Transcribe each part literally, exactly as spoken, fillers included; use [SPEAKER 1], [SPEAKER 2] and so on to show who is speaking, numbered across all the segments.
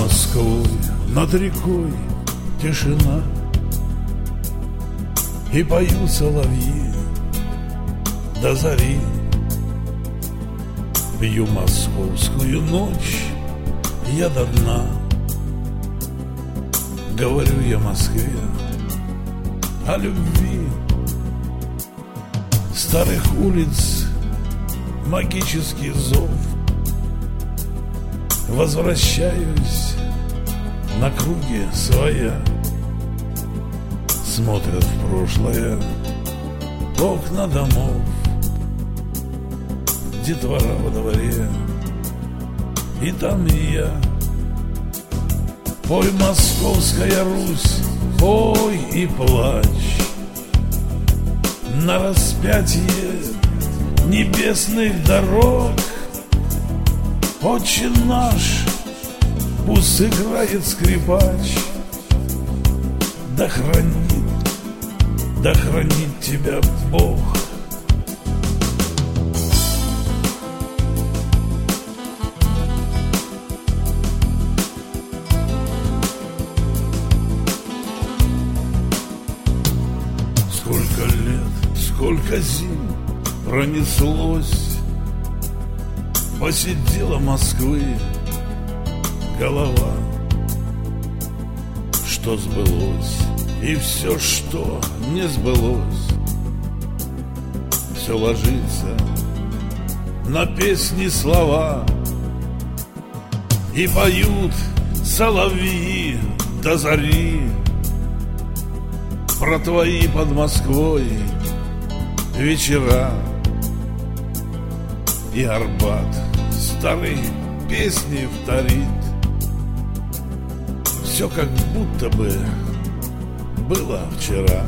[SPEAKER 1] Москвой над рекой тишина, и поют соловьи до зари. Пью московскую ночь я до дна, говорю я Москве о любви. Старых улиц магический зов, возвращаюсь на круге своя. Смотрят в прошлое окна домов, детвора во дворе, и там и я. Пой, Московская Русь, пой и плачь на распятие небесных дорог. Отче наш, пусть играет скрипач, да хранит, да хранит тебя Бог. Сколько лет, сколько зим пронеслось, посидела Москвы голова. Что сбылось и все, что не сбылось, все ложится на песни слова, и поют соловьи до зари про твои под Москвой вечера. И Арбат старые песни вторит, все как будто бы было вчера.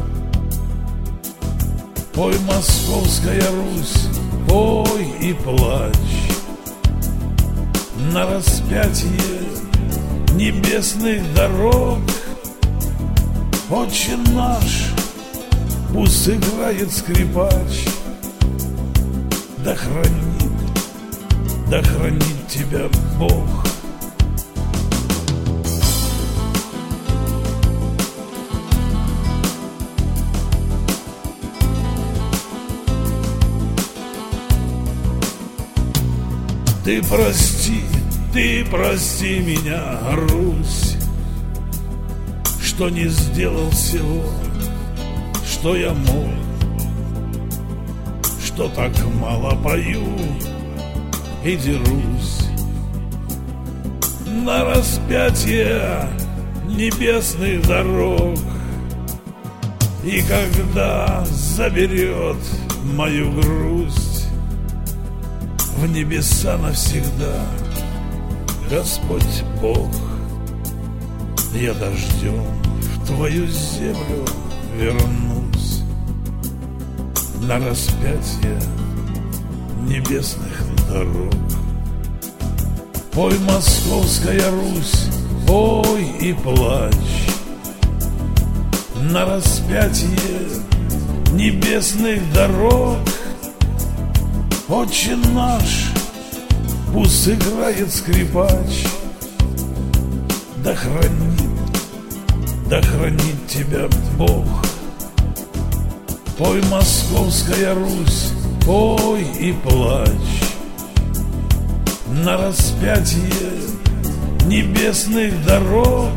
[SPEAKER 1] Пой, Московская Русь, пой и плачь на распятие небесных дорог. Отче наш, пусть играет скрипач, да хранит, да хранит тебя Бог. Ты прости, ты прости меня, Русь, что не сделал всего, что я мог, что так мало пою и дерусь на распятие небесных дорог. И когда заберет мою грусть в небеса навсегда Господь Бог, я дождем в твою землю вернусь на распятие небесных дорог. Пой, Московская Русь, пой и плачь на распятие небесных дорог. Отче наш, пусть играет скрипач, да хранит, да хранит тебя Бог. Пой, Московская Русь, пой и плачь на распятие небесных дорог.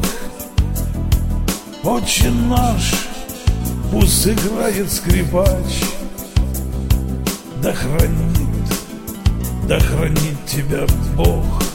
[SPEAKER 1] Отче наш, пусть играет скрипач, да хранит, да хранит тебя Бог.